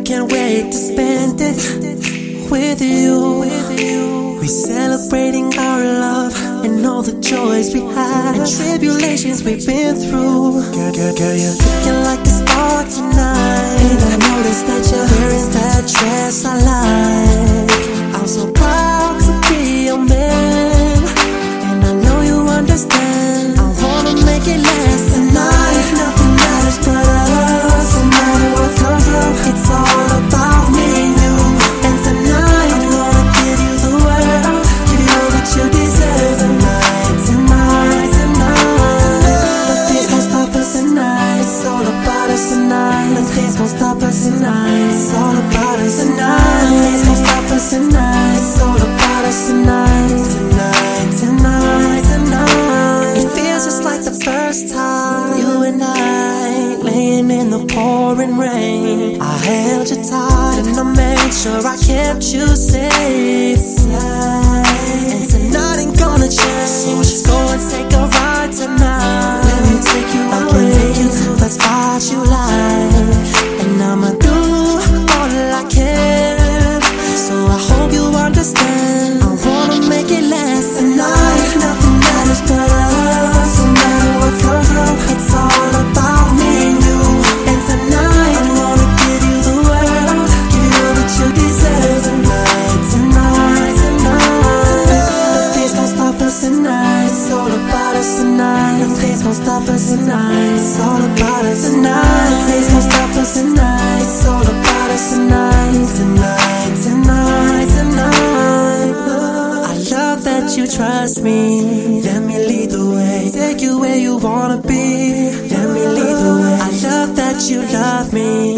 can't wait to spend it with you. We celebrating our love and all the joys we had and tribulations we've been through. Girl, you're looking like a star tonight, and I noticed that you're wearing that dress I like. I'm so proud to be your man, and I know you understand. I wanna make it last tonight. Nothing matters but us. No matter what comes up, it's all about me and you. And tonight I'm gonna give you the world, give you all that you deserve. Tonight, tonight, tonight, nothing's gonna stop us tonight. It's all about us tonight. Nothing's gonna stop us tonight. It's all about us tonight. Nothing's gonna stop us tonight. It's all about us tonight. Tonight, tonight, tonight. It feels just like the first time. You and I laying in the pouring rain. I held you tight and I made sure I kept you safe. And tonight ain't gonna change, so let's go and take a ride tonight. Let me take you away. I can take you to the spot you like, and I'ma do all I can. So I hope you understand. I wanna make it last tonight. Nothing matters but us. No matter what comes up, it's all about me and you. And tonight I'm gonna give you the world, give you all that you deserve. Tonight, tonight, tonight, nothing's gonna stop us tonight. It's all about us tonight. Nothing's gonna stop us tonight. It's all about us tonight. Nothing's gonna stop us tonight. It's all about us tonight. Tonight, tonight, tonight. I love that you trust me. Let me lead the way, take you where you wanna be. Let me lead the way. I love that you love me.